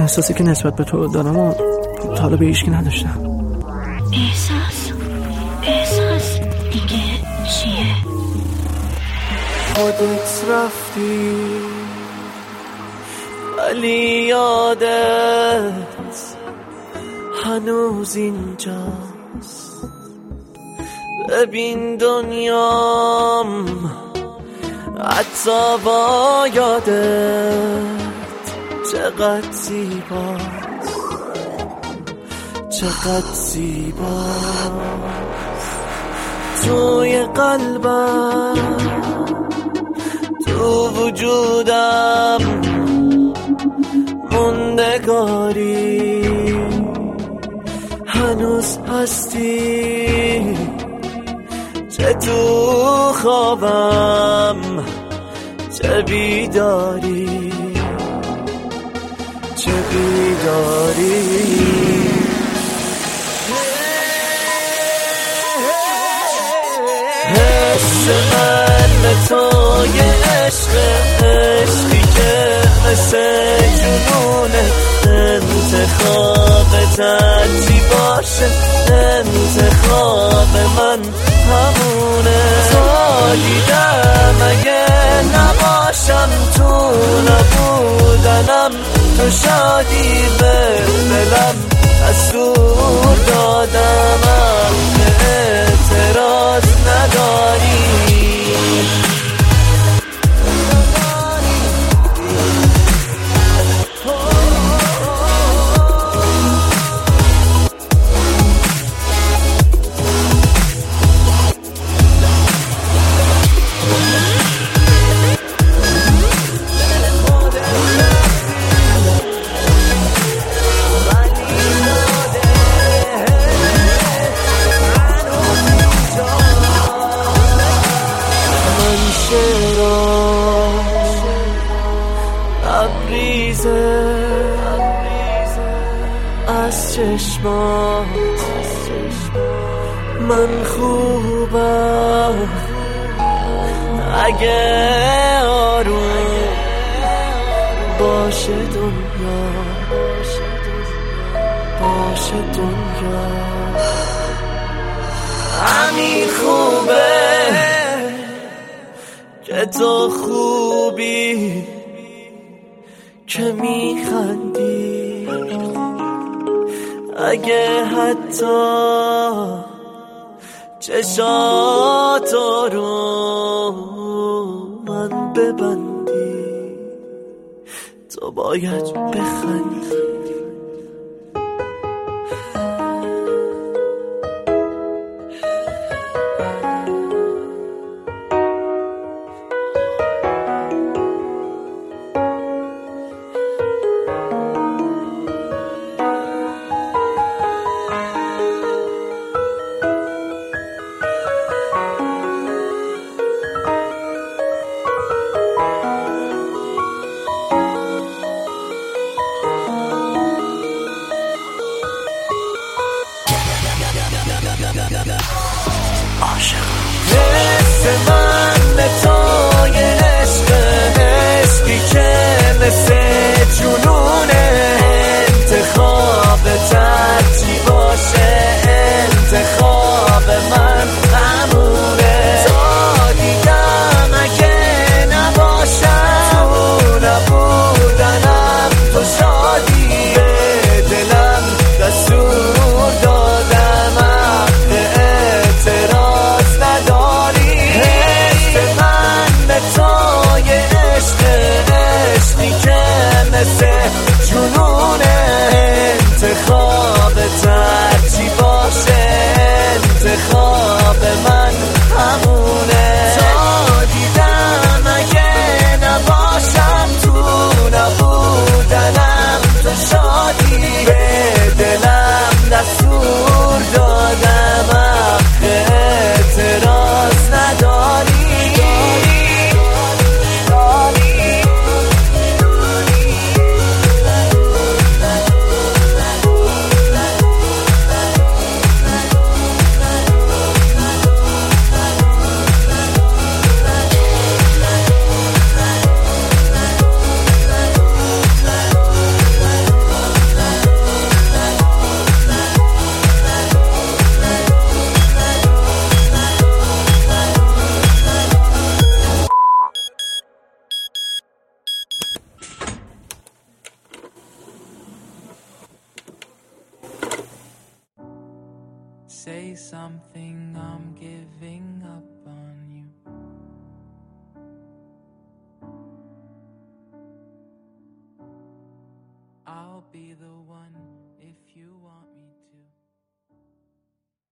احساسی که نسبت به تو دارم و تا حالا به هیچکی نداشتم. احساس دیگه چیه؟ خودت رفتی ولی یادت هنوز اینجاست. ببین دنیام حتی با یادت چقدر زیباست، چقدر زیباست. توی قلبم، تو وجودم موندگاری، هنوز هستی. چه تو خوابم چه بیداری، چه بیداری. حس من به تو یه عشقی که مثل جنونه. انتخاب ترتی باشه، انتخاب من همونه. تا دیدم اگه نباشم، تو نبودنم، تو شادی به دلم دستور دادم. اعتراض نداری. از چشمات من خوبم اگه آروم باشه دنیا، باشه دنیا. همین خوبه که تو خوبی، که میخندی اگه حتی چشاتو رو من ببندی. تو باید بخندی. حس من به تو یه عشقی که مثل جنونه. انتخاب ترجیح باشه، انتخاب من همونه. تا دیدم اگه نباشم، تو نبودنم، تو شادی به دلم دستور دادم. اعتراض نداری. حس من به تو یه عشقی که مثل جنونه. انتخاب ترجیح باشه، انتخاب من همونه. تا دیدم اگه نباشم، تو نبودنم، تو شادی به دلم دستور دادم. اعتراض نداری. say something, I'm giving